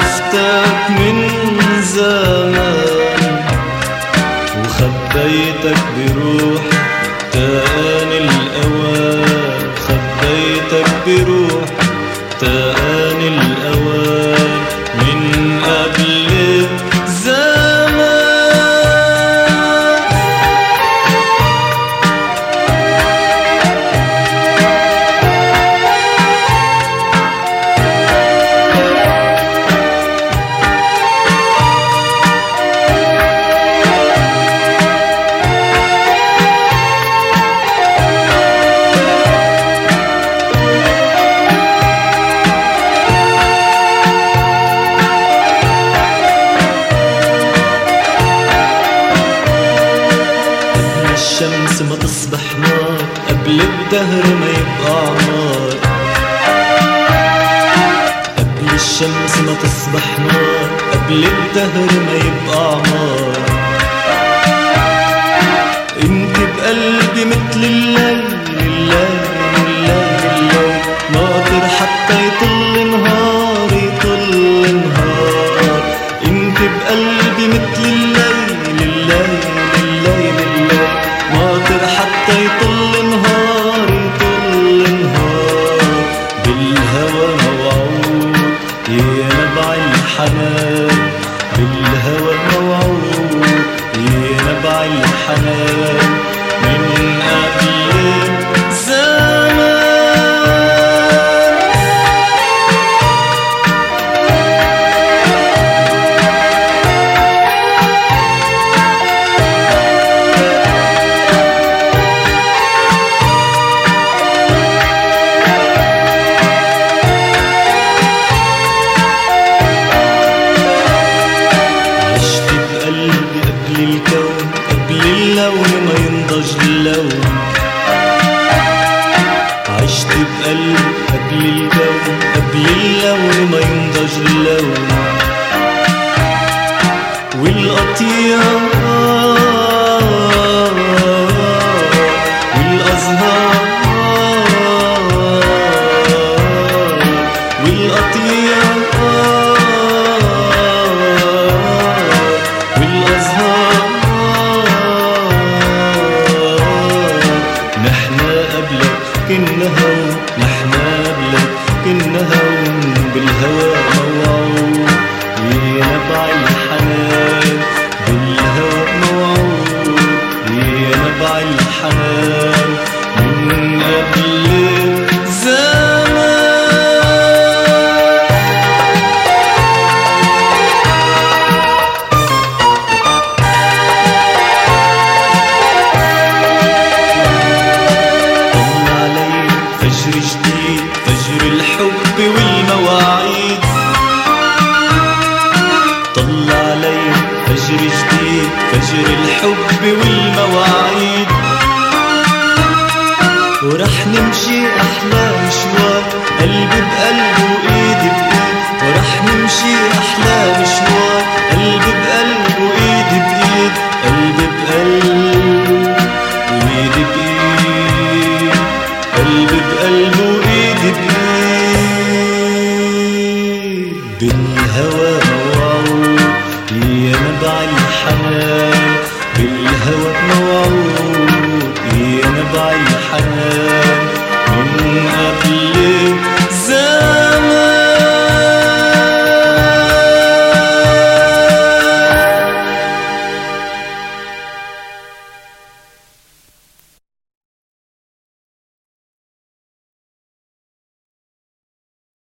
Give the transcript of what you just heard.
عرفتك من زمان وخبيتك بروح تاني الأوان، خبيتك بروح تاني الأوان من قبل زمان. الشمس ما تصبح نار، قبل الدهر ما يبقى عمار. قبل الشمس ما تصبح نار، قبل الدهر ما يبقى عمار. انت بقلبي مثل الليل، الليل الليل الليل ناطر حتى يطل نهار، يطل نهار. انت بقلبي مثل الليل، الليل الليل الليل ناطر حتى يطل نهار، يطل نهار. بالهوى موعود يا نبع الحنان، بالهوى موعود يا نبع الحنان من قبل زمان. اللون ما ينضج اللون، عشت بقلبي قبل الكون، قبل اللون ما ينضج اللون. والقطيع والأزهار والقطيع والأزهار كنا هون، نحنا قبلك كنا هون. بالهوى موعود يا نبع الحنان، بالهوى موعود يا نبع الحنان من قبل زمان. فجر جديد، فجر الحب والمواعيد، طل علي فجر جديد، فجر الحب والمواعيد. ورح نمشي أحلى مشوار، قلبي بقلب وإيدي بإيد. ورح نمشي أحلى مشوار، قلبي بقلب وإيدي بإيد، قلبي بقلب وإيدي بإيد، قلبي بقلب وإيدي بإيد. بالهوى